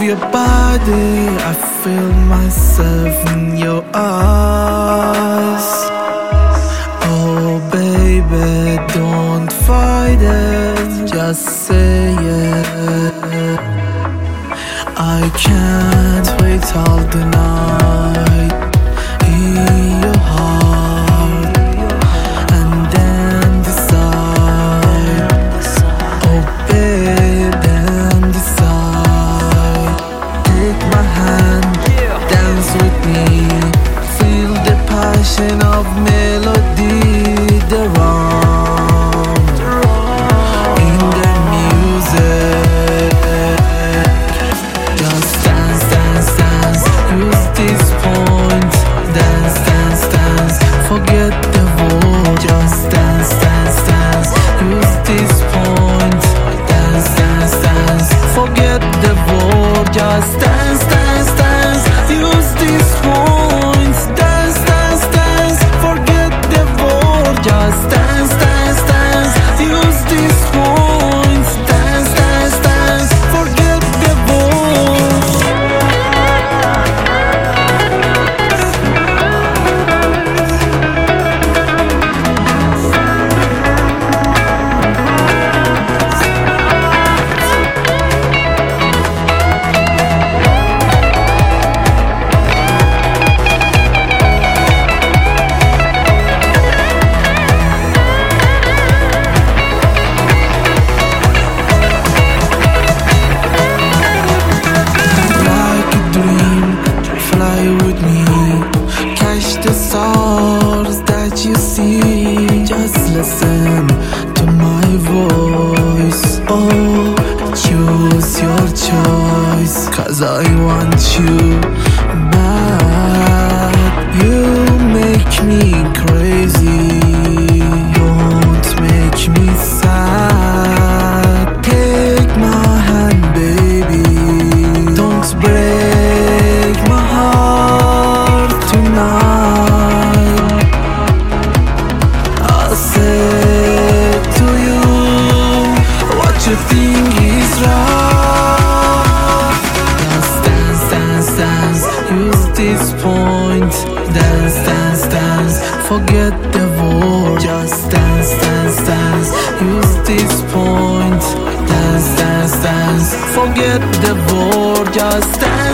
your body, I feel myself in your eyes. Oh baby, don't fight it, just say it. I can't wait all the night in your heart and then decide. Oh baby, then decide. Take my hand, dance with me, feel the passion of melody, the rhyme in the music. Just dance, dance, dance, use this point. Dance, dance, dance, forget the word. Just dance, dance, dance, use this point. Dance, dance, dance, forget the word. Just dance, dance, dance, use this point. Dance, dance, dance, forget the word. Just dance, dance, dance, use this point. Dance, dance, dance, forget the word. With me, catch the stars that you see. Just listen to my voice. Oh, choose your choice, 'cause I want you bad. You make me crazy, don't make me sad. Take my hand, baby, don't break my heart tonight. I'll say to you what you think is right. Just dance, dance, dance, use this point. Dance, dance, dance, forget the word. Just dance, dance, dance, use this point. Dance, dance, dance, forget the word. Just dance.